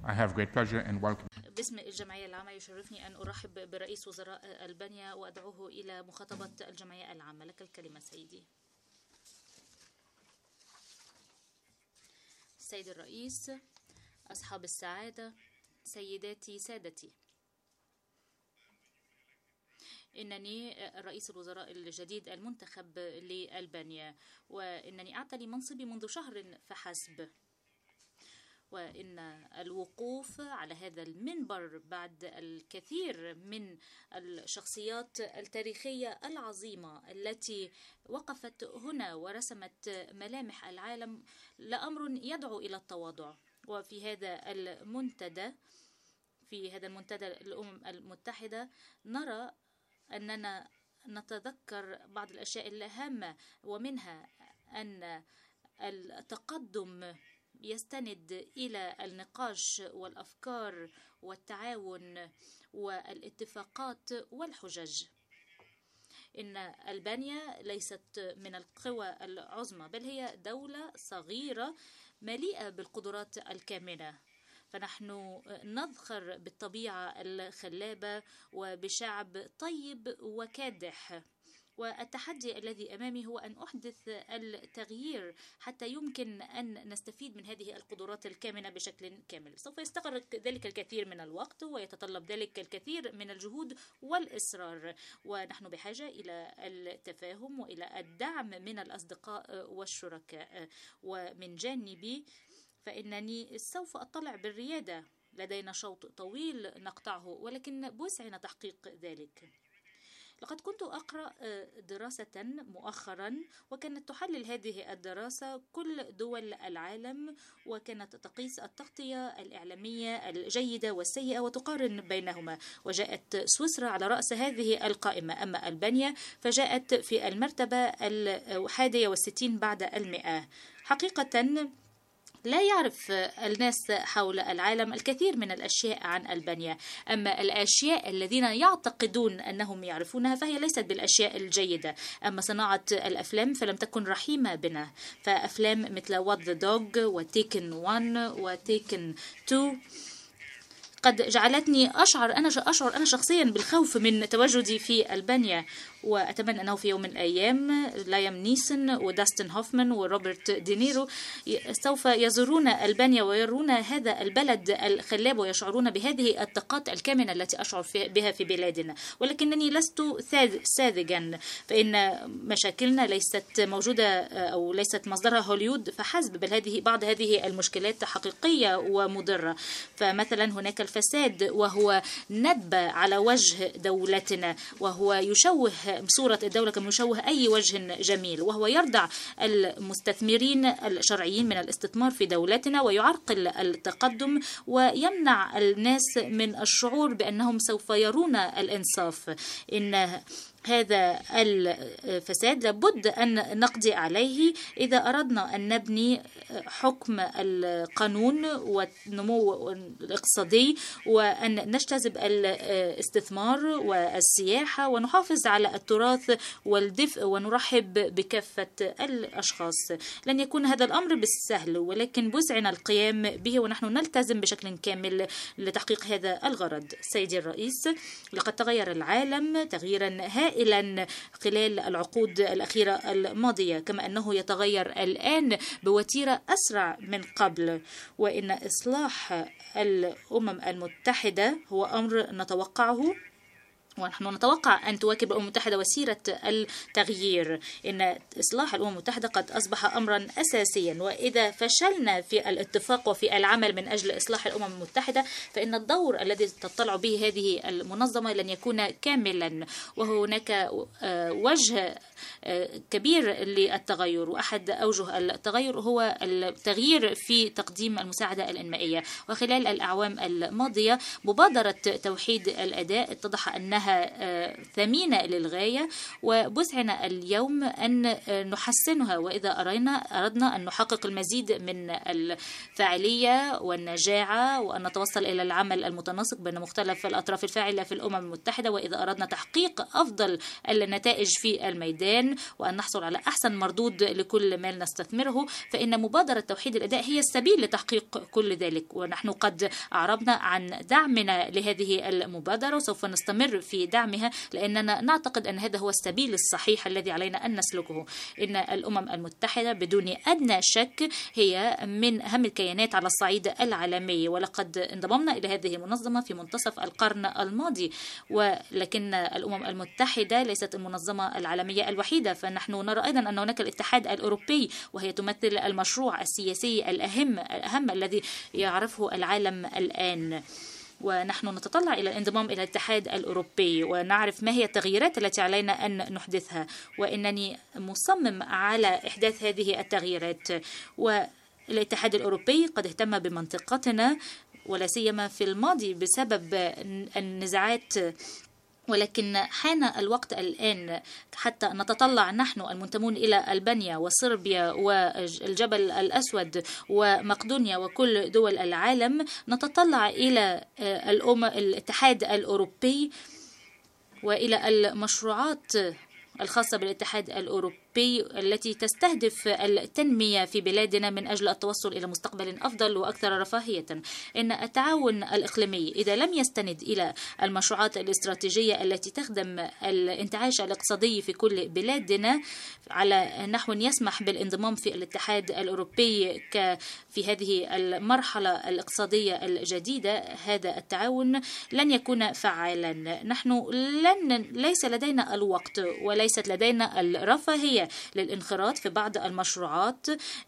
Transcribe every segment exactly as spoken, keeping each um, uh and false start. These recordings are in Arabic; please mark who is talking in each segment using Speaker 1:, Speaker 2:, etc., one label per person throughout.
Speaker 1: I have great pleasure in welcoming.
Speaker 2: باسم الجمعية العامة يشرفني أن أرحب برئيس وزراء ألبانيا وأدعوه إلى مخاطبة الجمعية العامة. لك الكلمة سيدي. سيد الرئيس، أصحاب السعادة، سيداتي سادتي، إنني رئيس الوزراء الجديد المنتخب لألبانيا، وإنني أعتلي منصبي منذ شهر فحسب، وإن الوقوف على هذا المنبر بعد الكثير من الشخصيات التاريخية العظيمة التي وقفت هنا ورسمت ملامح العالم لأمر يدعو إلى التواضع. وفي هذا المنتدى في هذا المنتدى الأمم المتحدة نرى أننا نتذكر بعض الأشياء الهامة، ومنها أن التقدم يستند إلى النقاش والأفكار والتعاون والاتفاقات والحجج. إن ألبانيا ليست من القوى العظمى، بل هي دولة صغيرة مليئة بالقدرات الكامنة، فنحن نذخر بالطبيعة الخلابة وبشعب طيب وكادح. والتحدي الذي أمامي هو أن أحدث التغيير حتى يمكن أن نستفيد من هذه القدرات الكامنة بشكل كامل. سوف يستغرق ذلك الكثير من الوقت ويتطلب ذلك الكثير من الجهود والإصرار، ونحن بحاجة إلى التفاهم وإلى الدعم من الأصدقاء والشركاء. ومن جانبي فإنني سوف أطلع بالريادة، لدينا شوط طويل نقطعه، ولكن بوسعنا تحقيق ذلك. لقد كنت أقرأ دراسة مؤخرا، وكانت تحلل هذه الدراسة كل دول العالم، وكانت تقيس التغطية الإعلامية الجيدة والسيئة وتقارن بينهما، وجاءت سويسرا على رأس هذه القائمة، أما ألبانيا فجاءت في المرتبة الحادية والستين بعد المئة. حقيقة لا يعرف الناس حول العالم الكثير من الأشياء عن ألبانيا، أما الأشياء الذين يعتقدون أنهم يعرفونها فهي ليست بالأشياء الجيدة. أما صناعة الأفلام فلم تكن رحيمة بنا، فأفلام مثل What the Dog وتيكن واحد وتيكن اثنين قد جعلتني أشعر أنا أشعر أنا شخصيا بالخوف من تواجدي في ألبانيا، وأتمنى أنه في يوم من الأيام لايم نيسون وداستن هوفمان وروبرت دينيرو سوف يزورون ألبانيا ويرون هذا البلد الخلاب ويشعرون بهذه الطاقات الكامنة التي أشعر بها في بلادنا. ولكنني لست ساذجا، فإن مشاكلنا ليست موجودة أو ليست مصدرها هوليود فحسب، بل هذه بعض هذه المشكلات حقيقية ومضرة. فمثلا هناك الفساد، وهو ندب على وجه دولتنا، وهو يشوه صورة الدولة كما يشوه أي وجه جميل، وهو يردع المستثمرين الشرعيين من الاستثمار في دولتنا، ويعرقل التقدم، ويمنع الناس من الشعور بأنهم سوف يرون الإنصاف. إن هذا الفساد لابد أن نقضي عليه إذا أردنا أن نبني حكم القانون والنمو الاقتصادي، وأن نجتذب الاستثمار والسياحة ونحافظ على التراث والدفء ونرحب بكافة الأشخاص. لن يكون هذا الأمر بالسهل، ولكن بوسعنا القيام به، ونحن نلتزم بشكل كامل لتحقيق هذا الغرض. سيدي الرئيس، لقد تغير العالم تغييرا هائلا إلى خلال العقود الأخيرة الماضية، كما أنه يتغير الآن بوتيرة أسرع من قبل، وإن إصلاح الأمم المتحدة هو أمر نتوقعه، ونحن نتوقع أن تواكب الأمم المتحدة وسيرة التغيير. إن إصلاح الأمم المتحدة قد أصبح أمرا أساسيا، وإذا فشلنا في الاتفاق وفي العمل من أجل إصلاح الأمم المتحدة فإن الدور الذي تطلع به هذه المنظمة لن يكون كاملا، وهناك وجه كبير للتغير، وأحد أوجه التغير هو التغيير في تقديم المساعدة الإنمائية. وخلال الأعوام الماضية مبادرة توحيد الأداء اتضح أنها إنها ثمينة للغاية، وبسعنا اليوم أن نحسنها. وإذا أرينا أردنا أن نحقق المزيد من الفاعلية والنجاعة وأن نتوصل إلى العمل المتناسق بين مختلف الأطراف الفاعلة في الأمم المتحدة، وإذا أردنا تحقيق أفضل النتائج في الميدان وأن نحصل على أحسن مردود لكل ما نستثمره، فإن مبادرة توحيد الأداء هي السبيل لتحقيق كل ذلك. ونحن قد أعربنا عن دعمنا لهذه المبادرة وسوف نستمر في دعمها، لأننا نعتقد أن هذا هو السبيل الصحيح الذي علينا أن نسلكه. إن الأمم المتحدة بدون أدنى شك هي من أهم الكيانات على الصعيد العالمي، ولقد انضممنا إلى هذه المنظمة في منتصف القرن الماضي، ولكن الأمم المتحدة ليست المنظمة العالمية الوحيدة، فنحن نرى أيضا أن هناك الاتحاد الأوروبي، وهي تمثل المشروع السياسي الأهم الأهم الذي يعرفه العالم الآن. ونحن نتطلع إلى الانضمام إلى الاتحاد الأوروبي ونعرف ما هي التغييرات التي علينا أن نحدثها، وإنني مصمم على إحداث هذه التغييرات. والاتحاد الأوروبي قد اهتم بمنطقتنا ولا سيما في الماضي بسبب النزاعات، ولكن حان الوقت الآن حتى نتطلع نحن المنتمون إلى ألبانيا وصربيا والجبل الأسود ومقدونيا وكل دول العالم، نتطلع إلى الأمم الاتحاد الأوروبي وإلى المشروعات الخاصة بالاتحاد الأوروبي التي تستهدف التنمية في بلادنا من أجل التوصل إلى مستقبل أفضل وأكثر رفاهية. إن التعاون الإقليمي إذا لم يستند إلى المشروعات الاستراتيجية التي تخدم الانتعاش الاقتصادي في كل بلادنا على نحو يسمح بالانضمام في الاتحاد الأوروبي في هذه المرحلة الاقتصادية الجديدة، هذا التعاون لن يكون فعالا. نحن لن ليس لدينا الوقت وليست لدينا الرفاهية للانخراط في بعض المشروعات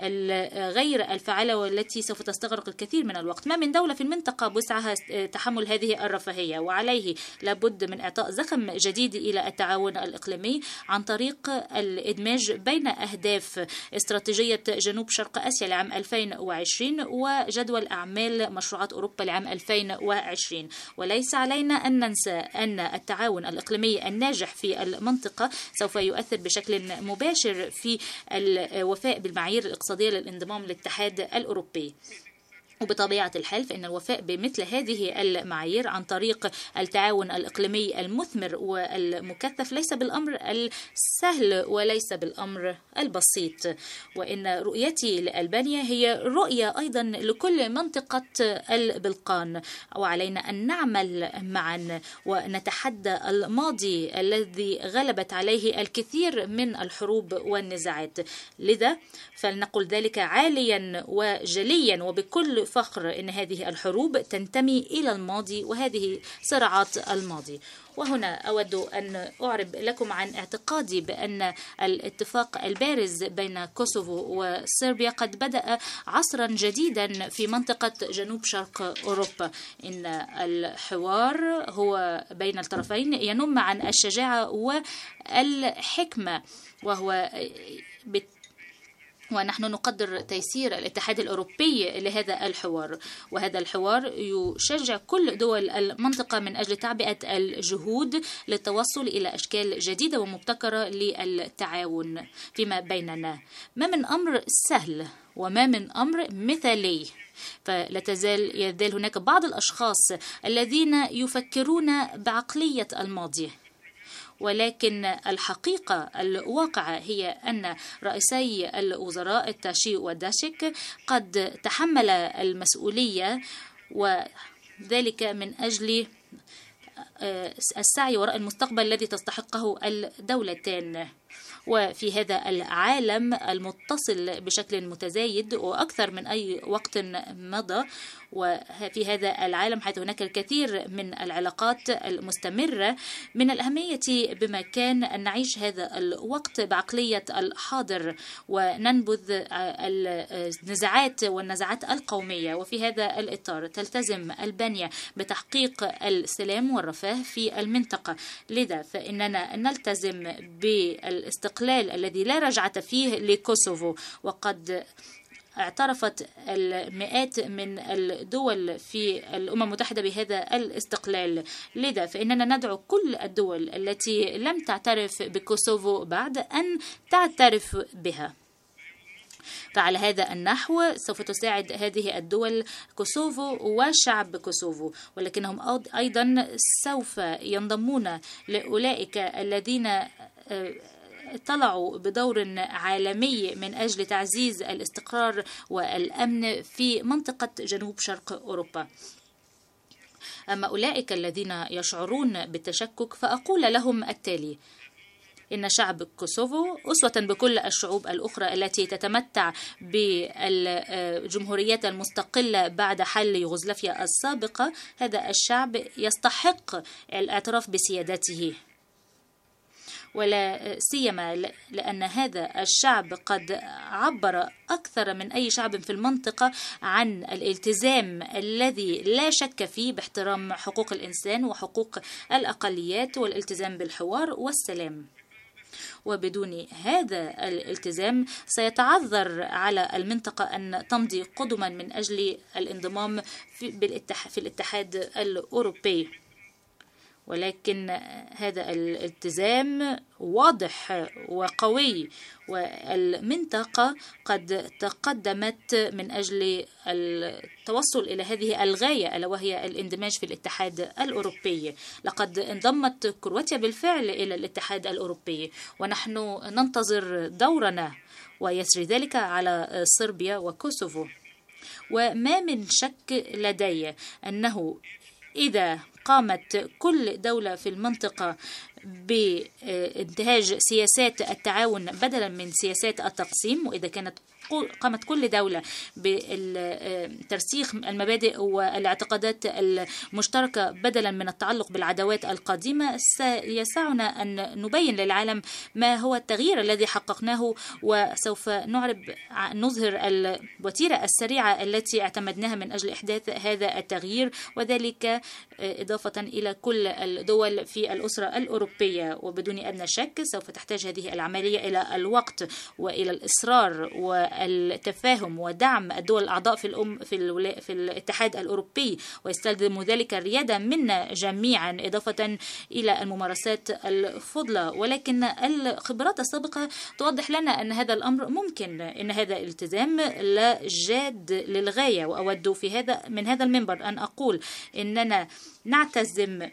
Speaker 2: الغير الفعالة والتي سوف تستغرق الكثير من الوقت. ما من دولة في المنطقة بوسعها تحمل هذه الرفاهية، وعليه لابد من إعطاء زخم جديد إلى التعاون الإقليمي عن طريق الإدماج بين أهداف استراتيجية جنوب شرق آسيا لعام ألفين وعشرين وجدول أعمال مشروعات أوروبا لعام ألفين وعشرين. وليس علينا أن ننسى أن التعاون الإقليمي الناجح في المنطقة سوف يؤثر بشكل مباشر في الوفاء بالمعايير الاقتصادية للانضمام للاتحاد الأوروبي. وبطبيعة الحال فإن الوفاء بمثل هذه المعايير عن طريق التعاون الإقليمي المثمر والمكثف ليس بالأمر السهل وليس بالأمر البسيط. وإن رؤيتي لألبانيا هي رؤية أيضا لكل منطقة البلقان، وعلينا أن نعمل معا ونتحدى الماضي الذي غلبت عليه الكثير من الحروب والنزاعات. لذا فلنقل ذلك عاليا وجليا وبكل فخر إن هذه الحروب تنتمي إلى الماضي وهذه صراعات الماضي. وهنا أود أن أعرب لكم عن اعتقادي بأن الاتفاق البارز بين كوسوفو وصربيا قد بدأ عصرا جديدا في منطقة جنوب شرق أوروبا. إن الحوار هو بين الطرفين ينم عن الشجاعة والحكمة، وهو ونحن نقدر تيسير الاتحاد الأوروبي لهذا الحوار، وهذا الحوار يشجع كل دول المنطقة من أجل تعبئة الجهود للتوصل إلى أشكال جديدة ومبتكرة للتعاون فيما بيننا. ما من أمر سهل وما من أمر مثالي، فلا تزال يزال هناك بعض الأشخاص الذين يفكرون بعقلية الماضي، ولكن الحقيقة الواقعة هي أن رئيسي الوزراء التاشي وداشيك قد تحمل المسؤولية، وذلك من أجل السعي وراء المستقبل الذي تستحقه الدولتان. وفي هذا العالم المتصل بشكل متزايد وأكثر من أي وقت مضى، وفي هذا العالم حيث هناك الكثير من العلاقات المستمرة، من الأهمية بمكان أن نعيش هذا الوقت بعقلية الحاضر وننبذ النزاعات والنزاعات القومية. وفي هذا الإطار تلتزم ألبانيا بتحقيق السلام والرفاه في المنطقة. لذا فإننا نلتزم بالاستقلال الذي لا رجعة فيه لكوسوفو، وقد اعترفت المئات من الدول في الأمم المتحدة بهذا الاستقلال. لذا فإننا ندعو كل الدول التي لم تعترف بكوسوفو بعد أن تعترف بها. فعلى هذا النحو سوف تساعد هذه الدول كوسوفو وشعب كوسوفو، ولكنهم أيضا سوف ينضمون لأولئك الذين طلعوا بدور عالمي من أجل تعزيز الاستقرار والأمن في منطقة جنوب شرق أوروبا. أما أولئك الذين يشعرون بالتشكك فأقول لهم التالي: إن شعب كوسوفو أسوة بكل الشعوب الأخرى التي تتمتع بالجمهوريات المستقلة بعد حل يوغوسلافيا السابقة، هذا الشعب يستحق الاعتراف بسيادته، ولا سيما لأن هذا الشعب قد عبر أكثر من أي شعب في المنطقة عن الالتزام الذي لا شك فيه باحترام حقوق الإنسان وحقوق الأقليات والالتزام بالحوار والسلام. وبدون هذا الالتزام سيتعذر على المنطقة أن تمضي قدما من أجل الانضمام في الاتحاد الأوروبي. ولكن هذا الالتزام واضح وقوي، والمنطقة قد تقدمت من أجل التوصل إلى هذه الغاية، ألا وهي الاندماج في الاتحاد الأوروبي. لقد انضمت كرواتيا بالفعل إلى الاتحاد الأوروبي، ونحن ننتظر دورنا، ويسري ذلك على صربيا وكوسوفو. وما من شك لدي أنه إذا قامت كل دولة في المنطقة بانتهاج سياسات التعاون بدلا من سياسات التقسيم، وإذا كانت قامت كل دولة بترسيخ المبادئ والاعتقادات المشتركة بدلا من التعلق بالعداوات القديمة، سيسعنا أن نبين للعالم ما هو التغيير الذي حققناه، وسوف نعرب نظهر الوتيرة السريعة التي اعتمدناها من أجل إحداث هذا التغيير، وذلك إضافة إلى كل الدول في الأسرة الأوروبية. وبدون أدنى شك سوف تحتاج هذه العملية إلى الوقت وإلى الإصرار والتفاهم ودعم الدول الأعضاء في الأم في, الولا... في الاتحاد الأوروبي، ويستلزم ذلك الريادة منا جميعا إضافة إلى الممارسات الفضلة. ولكن الخبرات السابقة توضح لنا أن هذا الأمر ممكن، إن هذا الالتزام لا جاد للغاية. وأود في هذا من هذا المنبر أن أقول إننا نعتزم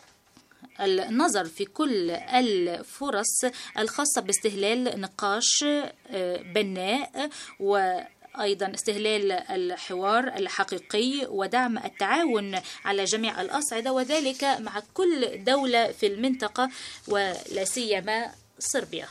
Speaker 2: النظر في كل الفرص الخاصة باستهلال نقاش بناء، وأيضا استهلال الحوار الحقيقي ودعم التعاون على جميع الأصعدة، وذلك مع كل دولة في المنطقة ولا سيما صربيا.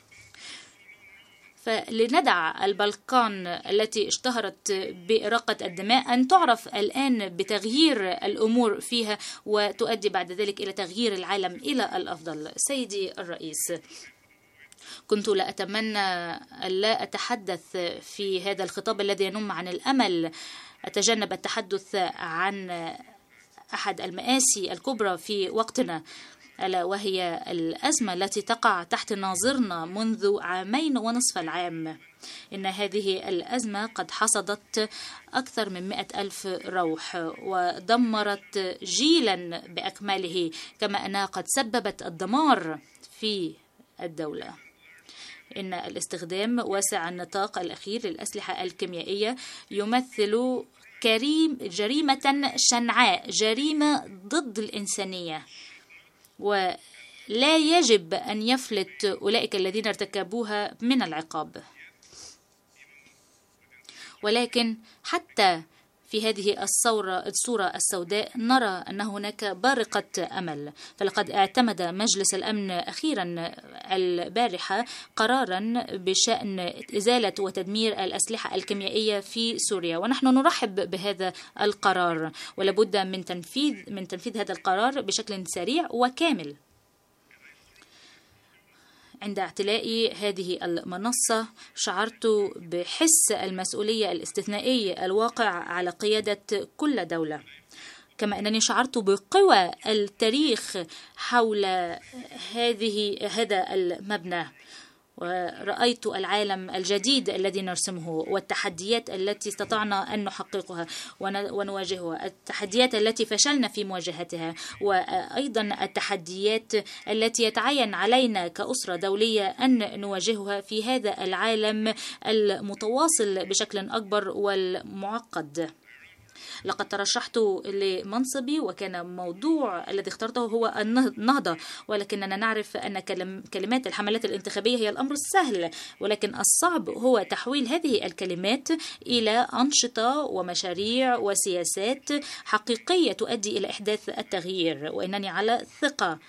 Speaker 2: فلندع البلقان التي اشتهرت بإراقة الدماء أن تعرف الآن بتغيير الأمور فيها، وتؤدي بعد ذلك إلى تغيير العالم إلى الأفضل. سيدي الرئيس، كنت لا أتمنى أن لا أتحدث في هذا الخطاب الذي ينم عن الأمل، أتجنب التحدث عن أحد المآسي الكبرى في وقتنا، ألا وهي الأزمة التي تقع تحت ناظرنا منذ عامين ونصف العام. إن هذه الأزمة قد حصدت أكثر من مئة ألف روح ودمرت جيلا بأكمله، كما أنها قد سببت الدمار في الدولة. إن الاستخدام واسع النطاق الأخير للأسلحة الكيميائية يمثل كريم جريمة شنعاء، جريمة ضد الإنسانية، ولا يجب أن يفلت أولئك الذين ارتكبوها من العقاب. ولكن حتى في هذه الصورة الصورة السوداء نرى أن هناك بارقة أمل، فلقد اعتمد مجلس الأمن أخيرا البارحة قرارا بشأن إزالة وتدمير الأسلحة الكيميائية في سوريا، ونحن نرحب بهذا القرار، ولابد من تنفيذ من تنفيذ هذا القرار بشكل سريع وكامل. عند اعتلائي هذه المنصة شعرت بحس المسؤولية الاستثنائي الواقع على قيادة كل دولة، كما أنني شعرت بقوى التاريخ حول هذه هذا المبنى، ورأيت العالم الجديد الذي نرسمه والتحديات التي استطعنا أن نحققها ونواجهها، التحديات التي فشلنا في مواجهتها، وأيضا التحديات التي يتعين علينا كأسرة دولية أن نواجهها في هذا العالم المتواصل بشكل أكبر والمعقد. لقد ترشحت لمنصبي وكان موضوع الذي اخترته هو النهضة، ولكننا نعرف أن كلمات الحملات الانتخابية هي الأمر السهل، ولكن الصعب هو تحويل هذه الكلمات إلى أنشطة ومشاريع وسياسات حقيقية تؤدي إلى إحداث التغيير. وإنني على ثقة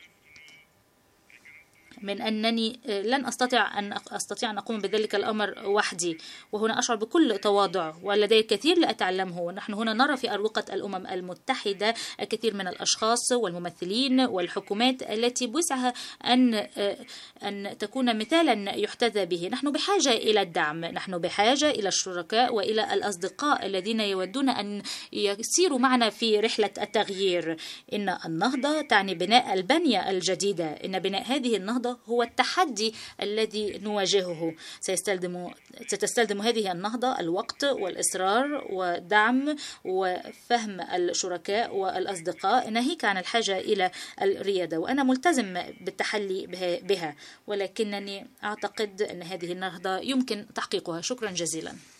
Speaker 2: من أنني لن أستطيع أن أستطيع أن أقوم بذلك الأمر وحدي، وهنا أشعر بكل تواضع ولدي الكثير لأتعلمه. ونحن هنا نرى في أروقة الأمم المتحدة الكثير من الأشخاص والممثلين والحكومات التي بوسعها أن أن تكون مثالا يحتذى به. نحن بحاجة إلى الدعم، نحن بحاجة إلى الشركاء وإلى الأصدقاء الذين يودون أن يسيروا معنا في رحلة التغيير. إن النهضة تعني بناء البنية الجديدة، إن بناء هذه النهضة هو التحدي الذي نواجهه. سيستلزم ستستلزم هذه النهضة الوقت والإصرار ودعم وفهم الشركاء والأصدقاء، ناهيك عن الحاجة إلى الريادة، وأنا ملتزم بالتحلي بها، ولكنني أعتقد أن هذه النهضة يمكن تحقيقها. شكرا جزيلا.